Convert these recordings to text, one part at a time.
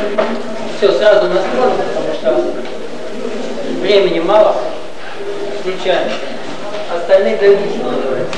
Все, сразу настройим, потому что времени мало. Включаем. Остальные дальнейшие называются.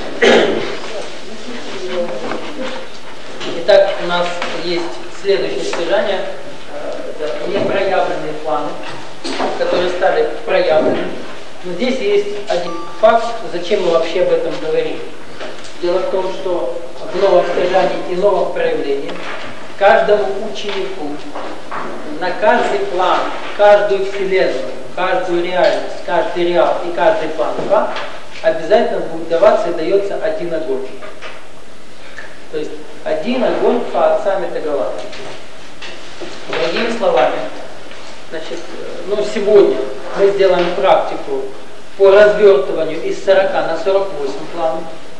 Итак, у нас есть следующее содержание. Непроявленные планы, которые стали проявленными. Но здесь есть один факт, зачем мы вообще об этом говорим. Дело в том, что в новом содержании и новом проявлении каждому ученику на каждый план, каждую вселенную, каждую реальность, каждый реал и каждый план 2 обязательно будет даваться и дается один огонь. То есть один огонь по отцам метагалактики. Другими словами, значит, сегодня мы сделаем практику по развертыванию из 40 на 48 планов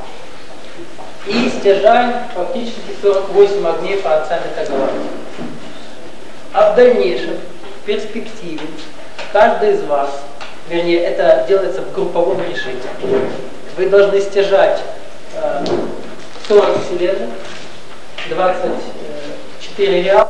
и стяжаем фактически 48 огней по отцам метагалактики. А в дальнейшем, в перспективе, каждый из вас, вернее, это делается в групповом режиме, вы должны стяжать 40 вселенных, 24 реала,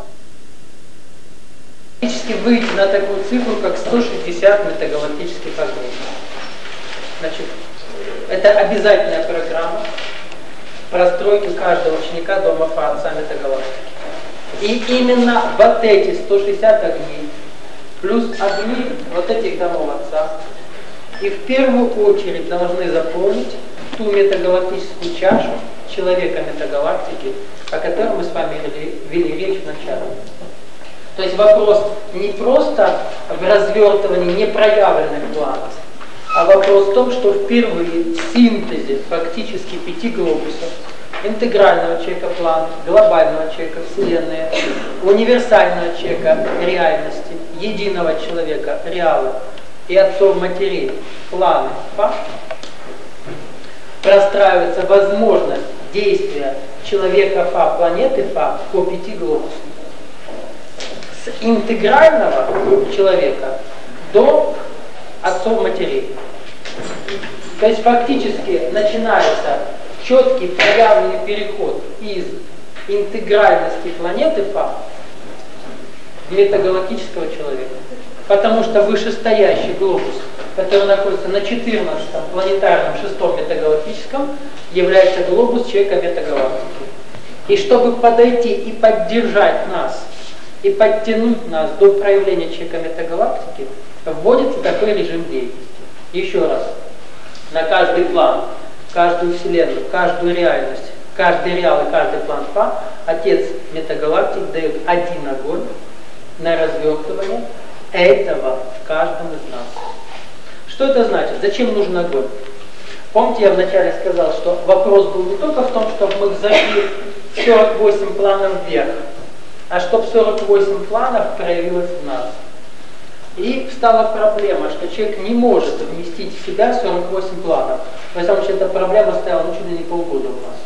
фактически выйти на такую цифру, как 160 метагалактических огней. Значит, это обязательная программа простройки каждого ученика дома по отцам метагалактики. И именно вот эти 160 огней, плюс огни вот этих домов отца, и в первую очередь должны заполнить ту метагалактическую чашу человека метагалактики, о котором мы с вами вели речь в начале. То есть вопрос не просто в развертывании непроявленных планов, а вопрос в том, что впервые в синтезе фактически 5 глобусов, интегрального человека плана, глобального человека Вселенной, универсального человека реальности, единого человека реала и отцов матерей планы Фа, простраивается возможность действия человека Фа, планеты Фа по 5 глобусам. С интегрального человека до отцов матерей. То есть фактически начинается четкий проявленный переход из интегральности планеты Фа в метагалактического человека. Потому что вышестоящий глобус, который находится на 14-м планетарном 6-м метагалактическом, является глобус человека метагалактики. И чтобы подойти и поддержать нас, и подтянуть нас до проявления человека метагалактики, вводится такой режим деятельности. Еще раз, на каждый план, каждую вселенную, каждую реальность, каждый реал и каждый план Фа, Отец метагалактик дает один огонь на развертывание этого в каждом из нас. Что это значит? Зачем нужен огонь? Помните, я вначале сказал, что вопрос был не только в том, чтобы мы зашли 48 планов вверх, а чтобы 48 планов проявилось в нас. И встала проблема, что человек не может вместить в себя 48 планов. Потому что эта проблема стояла чуть ли не полгода у нас.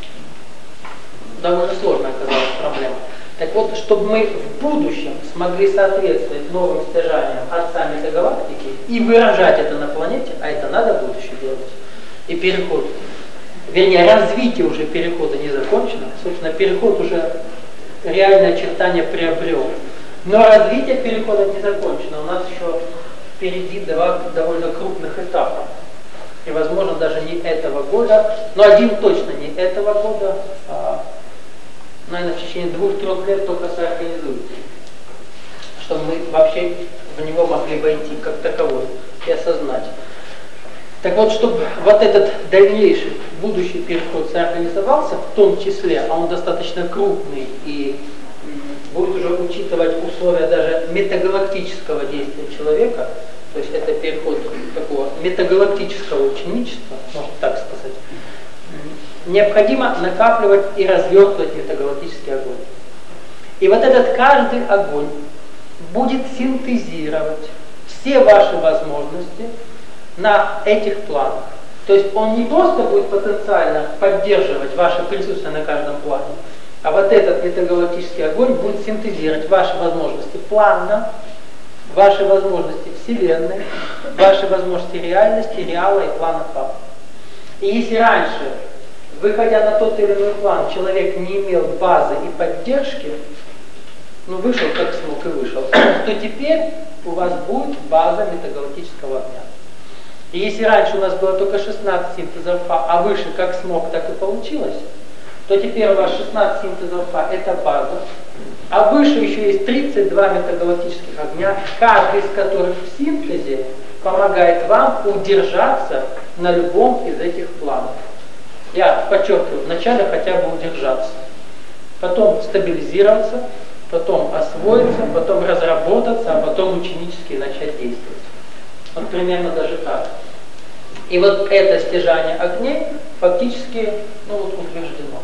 Довольно сложная оказалась проблема. Так вот, чтобы мы в будущем смогли соответствовать новым стяжаниям Отца метагалактики и выражать это на планете, а это надо в будущем делать. И переход, вернее, развитие уже перехода не закончено. Собственно, переход уже реальное очертание приобрел. Но развитие перехода не закончено. У нас еще впереди два довольно крупных этапа. И, возможно, даже не этого года, но один точно не этого года, а, наверное, в течение 2-3 лет только соорганизуется, чтобы мы вообще в него могли войти как таковой и осознать. Так вот, чтобы вот этот дальнейший будущий переход соорганизовался, в том числе, а он достаточно крупный и будет уже учитывать условия даже метагалактического действия человека, то есть это переход такого метагалактического ученичества, можно так сказать, необходимо накапливать и развертывать метагалактический огонь. И вот этот каждый огонь будет синтезировать все ваши возможности на этих планах. То есть он не просто будет потенциально поддерживать ваше присутствие на каждом плане, а вот этот метагалактический огонь будет синтезировать ваши возможности плана, ваши возможности Вселенной, ваши возможности реальности, реала и плана Фа. И если раньше, выходя на тот или иной план, человек не имел базы и поддержки, ну вышел как смог и вышел, то теперь у вас будет база метагалактического огня. И если раньше у нас было только 16 синтезов Фа, а выше как смог, так и получилось, то теперь у вас 16 синтезов Фа это база, а выше еще есть 32 метагалактических огня, каждый из которых в синтезе помогает вам удержаться на любом из этих планов. Я подчеркиваю, вначале хотя бы удержаться, потом стабилизироваться, потом освоиться, потом разработаться, а потом ученически начать действовать. Вот примерно даже так. И вот это стяжание огней фактически утверждено.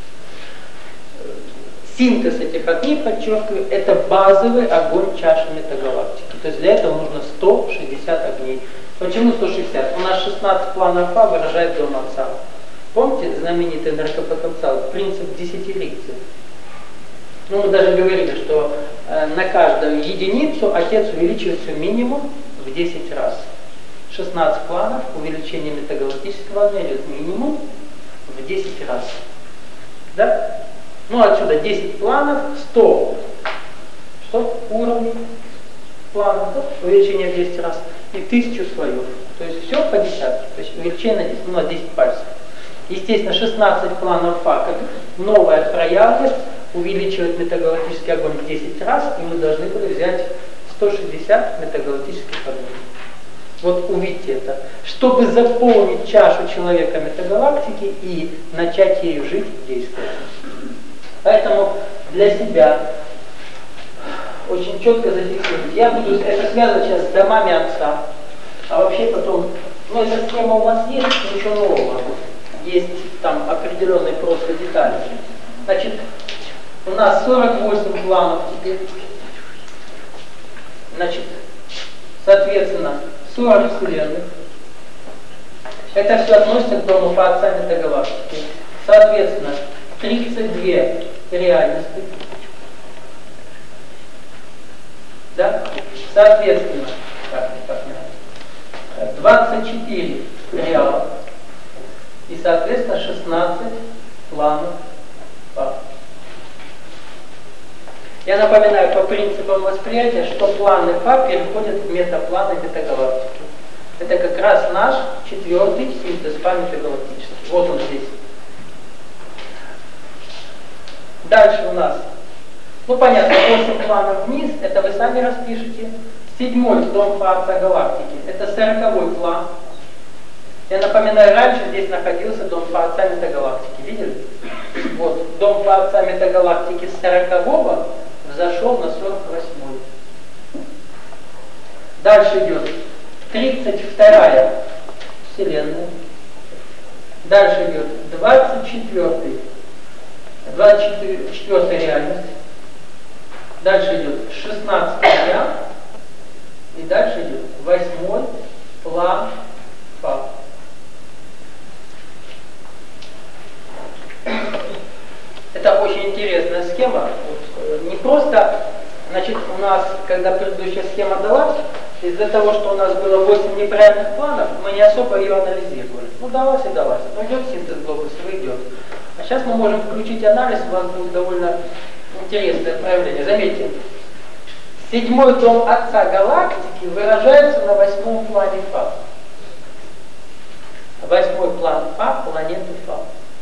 Синтез этих огней, подчеркиваю, это базовый огонь чаши метагалактики. То есть для этого нужно 160 огней. Почему 160? У нас 16 планов Фа выражает дом Отца. Помните знаменитый энергопотенциал, принцип десятиликции? Мы даже говорили, что на каждую единицу Отец увеличивается минимум в 10 раз. 16 планов, увеличение метагалактического огня идет минимум в 10 раз. Да? Отсюда 10 планов, 100 уровней планов, да? Увеличение в 10 раз, и 1000 слоев. То есть все по десятке, то есть увеличение на 10, на 10 пальцев. Естественно, 16 планов Фа, как новая проявленность, увеличивает метагалактический огонь в 10 раз, и мы должны были взять 160 метагалактических огней. Вот увидьте это. Чтобы заполнить чашу человека метагалактики и начать ею жить и действовать. Поэтому для себя очень четко зафиксировать. Я буду это связывать сейчас с домами Отца. А вообще потом, эта схема у вас есть, ничего нового. Есть там определенные просто детали. Значит, у нас 48 планов теперь. Значит, соответственно, 40 вселенных. Это все относится к дому Фа Отца метагалактики. Соответственно, 32 реальности. Да? Соответственно, 24 реала. И, соответственно, 16 планов Фа. Я напоминаю по принципам восприятия, что планы Фа переходят в метапланы метагалактики. Это как раз наш 4-й синтез Фа метагалактический. Вот он здесь. Дальше у нас, понятно, 8 планов вниз, это вы сами распишите. 7-й дом Фа Отца галактики, это 40-й план. Я напоминаю, раньше здесь находился дом Фа Отца метагалактики. Видели? Вот, дом Фа Отца метагалактики с 40-го взошел на 48-й. Дальше идет 32-я вселенная. Дальше идет 24-й. 24-я реальность. Дальше идет 16-й ряд. И дальше идет 8-й план Фа. Это очень интересная схема. Не просто, значит, у нас, когда предыдущая схема далась, из-за того, что у нас было 8 неправильных планов, мы не особо ее анализировали. Далась и далась. Идет синтез глобуса, идет. А сейчас мы можем включить анализ, у вас будет довольно интересное проявление. Заметьте, 7-й дом Отца галактики выражается на 8-м плане Фа. 8-й план Фа, планеты Фа.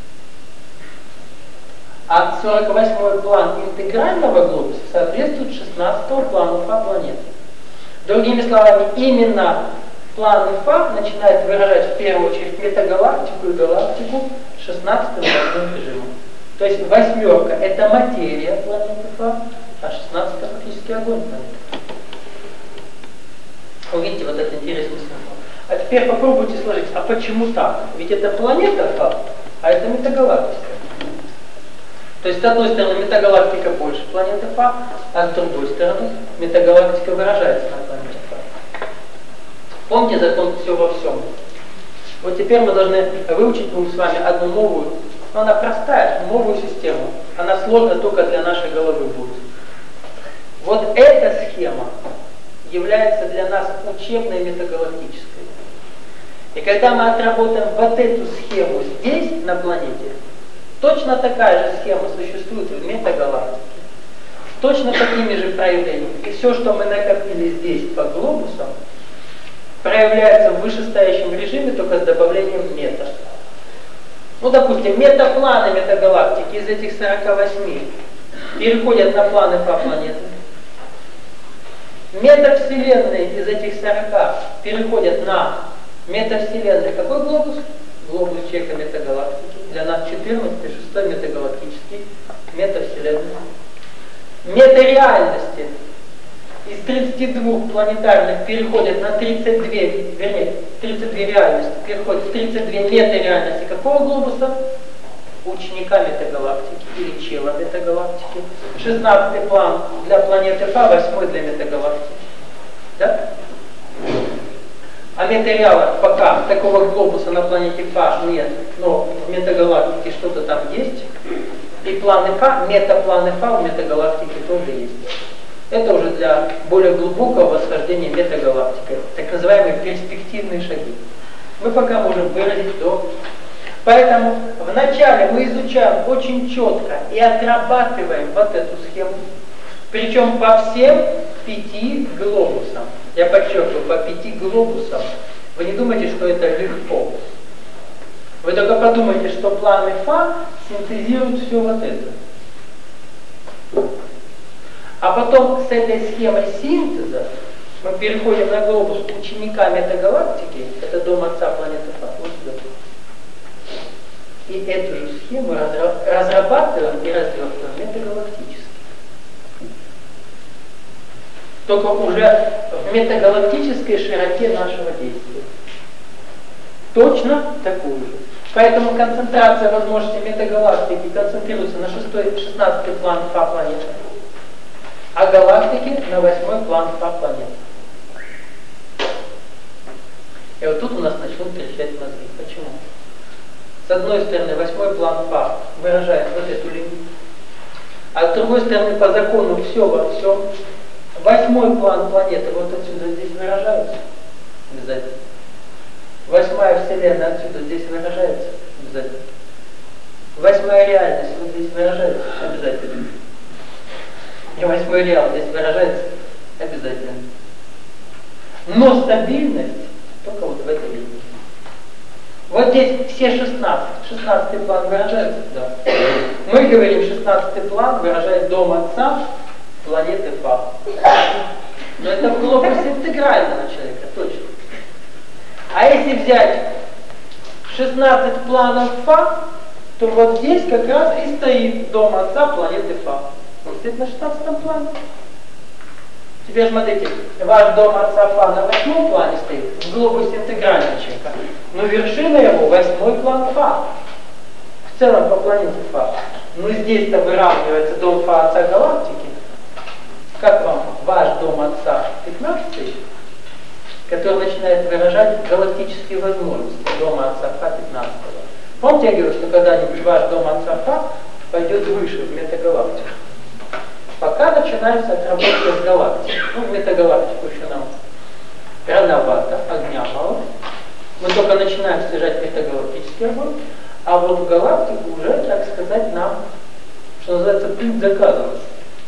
А 48-й план интегрального глобуса соответствует 16-му плану Фа планеты. Другими словами, именно планы Фа начинают выражать в первую очередь метагалактику и галактику 16-м режимом. То есть 8-ка это материя планеты Фа, а 16-ка фактически огонь планеты. Увидите вот это интересный смысл. А теперь попробуйте сложить, а почему так? Ведь это планета Фа, а это метагалактика. То есть, с одной стороны, метагалактика больше планеты Фа, а с другой стороны, метагалактика выражается на планете Фа. Помните закон «все во всем»? Вот теперь мы должны выучить с вами одну новую, но она простая, новую систему. Она сложная только для нашей головы будет. Вот эта схема является для нас учебной метагалактической. И когда мы отработаем вот эту схему здесь, на планете, точно такая же схема существует в метагалактике. точно такими же проявлениями. И все, что мы накопили здесь по глобусам, проявляется в вышестоящем режиме, только с добавлением мета. Ну, допустим, метапланы метагалактики из этих 48 переходят на планы по планетам. Метавселенные из этих 40 переходят на метавселенные. Какой глобус? Глобус Чека метагалактики. Для нас 14, 6 метагалактический, метавселенная. Метареальности из 32 планетарных переходят на 32, вернее, 32 реальности, переходят в 32 метареальности. Какого глобуса? Ученика метагалактики или чела метагалактики. 16 план для планеты Фа, 8 для метагалактики. Да? А метареала пока такого глобуса на планете Фа нет, но в метагалактике что-то там есть. И планы Фа, метапланы Фа в метагалактике тоже есть. Это уже для более глубокого восхождения метагалактики, так называемые перспективные шаги. Мы пока можем выразить до. Поэтому вначале мы изучаем очень четко и отрабатываем вот эту схему, причем по всем 5 глобусам. Я подчеркиваю, по 5 глобусам. Вы не думайте, что это легко. Вы только подумайте, что планы Фа синтезируют все вот это. А потом с этой схемой синтеза мы переходим на глобус ученика метагалактики, это дом отца планеты Фа, вот сюда. И эту же схему разрабатываем и развертываем метагалактически. Только уже в метагалактической широте нашего действия. Точно такую же. Поэтому концентрация возможностей метагалактики концентрируется на 6-16 план Фа планеты, а галактики на 8 план Фа планеты. И вот тут у нас начнут трещать мозги. Почему? С одной стороны, 8 план Фа выражает вот эту линию, а с другой стороны, по закону все во всем, 8 план планеты вот отсюда здесь выражается. Обязательно. 8-я Вселенная отсюда здесь выражается. Обязательно. 8-я реальность вот здесь выражается. Обязательно. И 8-й реал здесь выражается. Обязательно. Но стабильность только вот в этой линии. Вот здесь все 16 план выражается, да. Мы говорим, 16 план выражает дом отца планеты Фа. Но это в глобусе интегрального человека, точно. А если взять 16 планов Фа, то вот здесь как раз и стоит дом отца планеты Фа. Он стоит на 16 плане. Теперь смотрите, ваш дом отца Фа на 8 плане стоит, в глобусе интегрального человека, но вершина его 8 план Фа. В целом по планете Фа. Но здесь-то выравнивается дом Фа отца галактики. Как вам ваш дом отца 15, который начинает выражать галактические возможности дома отца Фа 15. Помните, я говорил, что когда-нибудь ваш дом отца Фа пойдет выше, в метагалактику. Пока начинается отработка с галактикой. Ну, в метагалактику еще нам рановато, огня мало. Мы только начинаем снижать метагалактический огонь, а вот в галактику уже, так сказать, нам, что называется, путь доказывается.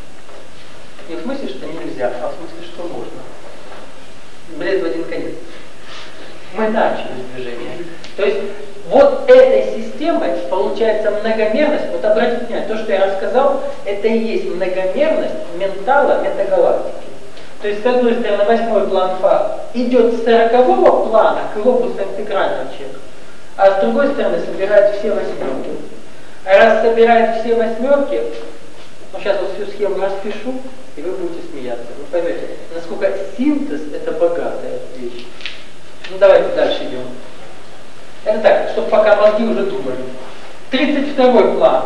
Не в смысле, что нельзя, а в смысле, что можно. Бред в один конец. Мы начали движение. То есть вот этой системой получается многомерность. Вот обратите внимание, то, что я рассказал, это и есть многомерность ментала метагалактики. То есть, с одной стороны, 8 план Фа идет с 40-го плана к глобусу интегрального человека, а с другой стороны собирает все восьмерки. А раз собирает все восьмерки, ну сейчас вот всю схему распишу, и вы будете смеяться. Вы поймете, насколько синтез это богатая вещь. Ну давайте дальше идем. Это так, чтобы пока мозги уже думали. 32-й план.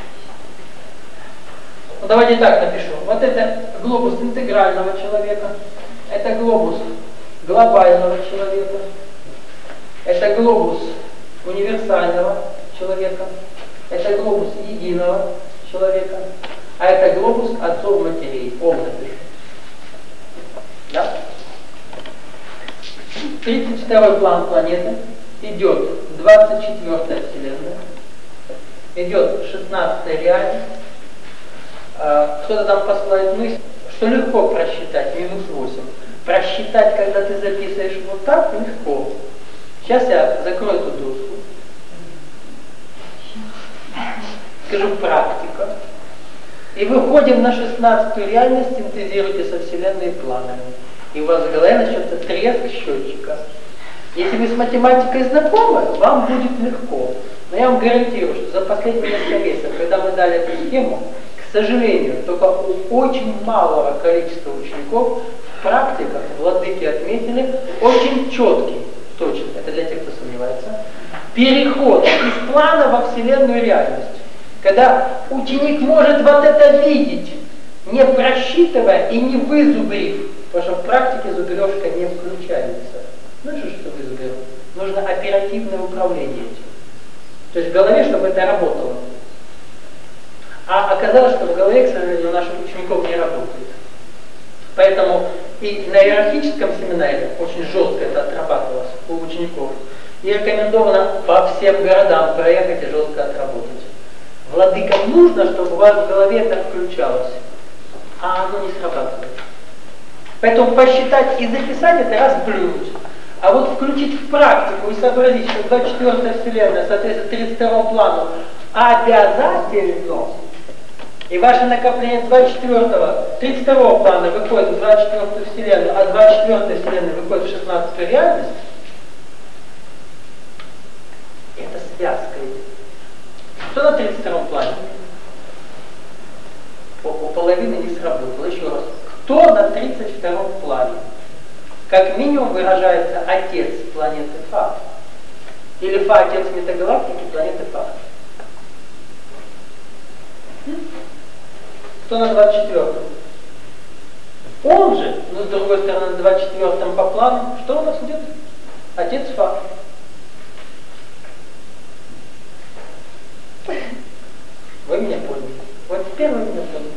Ну давайте так напишу. Вот это глобус интегрального человека. Это глобус глобального человека. Это глобус универсального человека. Это глобус единого человека. А это глобус отцов матерей. Ом напишу. Да? 32-й план планеты. Идет 24-я Вселенная. Идет 16-я реальность. Кто-то там посылает мысль, что легко просчитать, минус 8. Просчитать, когда ты записываешь вот так, легко. Сейчас я закрою эту доску. Скажу практика. И выходим на 16-ю реальность, синтезируйте со Вселенной планами. И у вас в голове начнется треск счетчика. Если вы с математикой знакомы, вам будет легко. Но я вам гарантирую, что за последние несколько месяцев, когда мы дали эту схему, к сожалению, только у очень малого количества учеников в практиках владыки отметили очень четкий, точно, это для тех, кто сомневается, переход из плана во Вселенную реальность. Когда ученик может вот это видеть, не просчитывая и не вызубрив, потому что в практике зубрежка не включается. Ну что вызубрил? Нужно оперативное управление этим. То есть в голове, чтобы это работало. А оказалось, что в голове, к сожалению, у наших учеников не работает. Поэтому и на иерархическом семинаре очень жестко это отрабатывалось у учеников. И рекомендовано по всем городам проехать и жестко отработать. Владыкам нужно, чтобы у вас в голове это включалось, а оно не срабатывает. Поэтому посчитать и записать это раз плюнуть. А вот включить в практику и сообразить, что 24-я Вселенная соответствует 32-му плану обязательно, и ваше накопление 32-го плана выходит в 24-ю Вселенную, а 24-я Вселенная выходит в 16-ю реальность, это связка. Что на 32-м плане? У половины не сработало. Еще раз. Кто на 32-м плане? Как минимум выражается отец планеты Фа. Или Фа отец метагалактики планеты Фа. Кто на 24-м? Он же, но с другой стороны, на 24-м по плану, что у нас идет? Отец Фа. Вы меня поняли. Вот теперь вы меня поняли.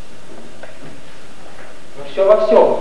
Ну все во всем.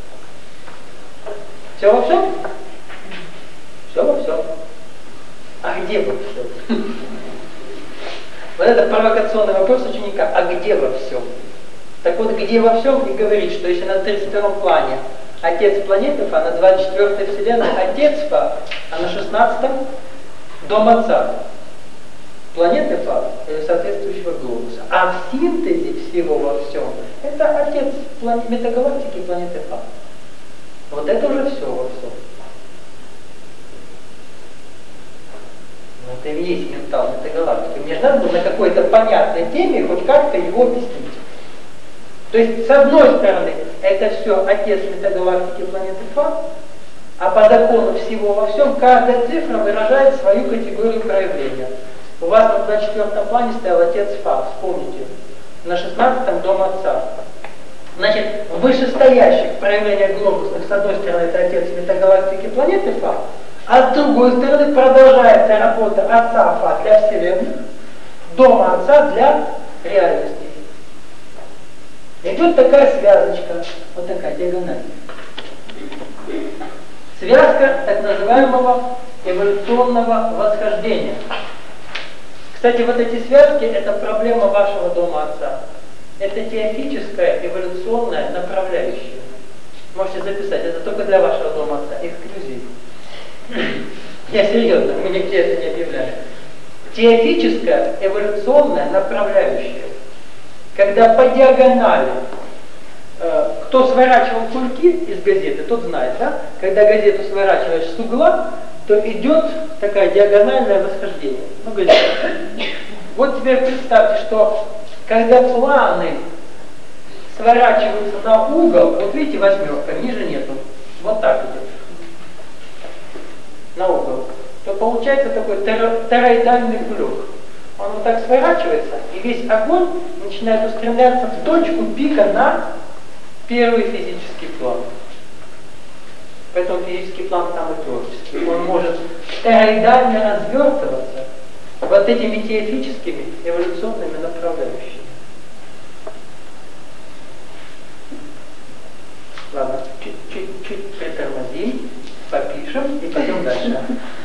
Все во всем? Все во всем. А где во всем? Вот это провокационный вопрос ученика. А где во всем? Так вот, где во всем и говорит, что если на 32-м плане отец планеты Фа, на 24-й Вселенной отец Фа, а на 16-м дом отца. Планеты Фа или соответствующего глобуса. А в синтезе всего во всем это отец метагалактики планеты Фа. Вот это уже все во всем. Это и есть ментал метагалактики. Мне же надо было на какой-то понятной теме хоть как-то его объяснить. То есть, с одной стороны, это все отец метагалактики планеты Фа, а по закону всего во всем каждая цифра выражает свою категорию проявления. У вас на 24-м плане стоял отец Фа, вспомните. На 16-м дом отца. Значит, в вышестоящих проявлениях глобусных, с одной стороны, это отец метагалактики планеты Фа, а с другой стороны продолжается работа отца Фа для Вселенной, дома отца для реальности. Идет такая связочка, вот такая диагональ. Связка так называемого эволюционного восхождения. Кстати, вот эти связки – это проблема вашего дома отца. Это теофическая эволюционная направляющая. Можете записать, это только для вашего дома отца, эксклюзив. Я серьезно, мы нигде это не объявляли. Теофическая эволюционная направляющая. Когда по диагонали, кто сворачивал кульки из газеты, тот знает, да? Когда газету сворачиваешь с угла, то идет такая диагональное восхождение. Ну, газета. Вот теперь представьте, что когда планы сворачиваются на угол, вот видите, восьмерка, ниже нету, вот так идет, на угол, то получается такой тороидальный кулек. Он вот так сворачивается, и весь огонь начинает устремляться в точку пика на первый физический план. Поэтому физический план самый творческий. Он может тороидально развертываться вот этими теофическими эволюционными направляющими. Ладно, чуть-чуть притормозим, попишем и пойдем дальше.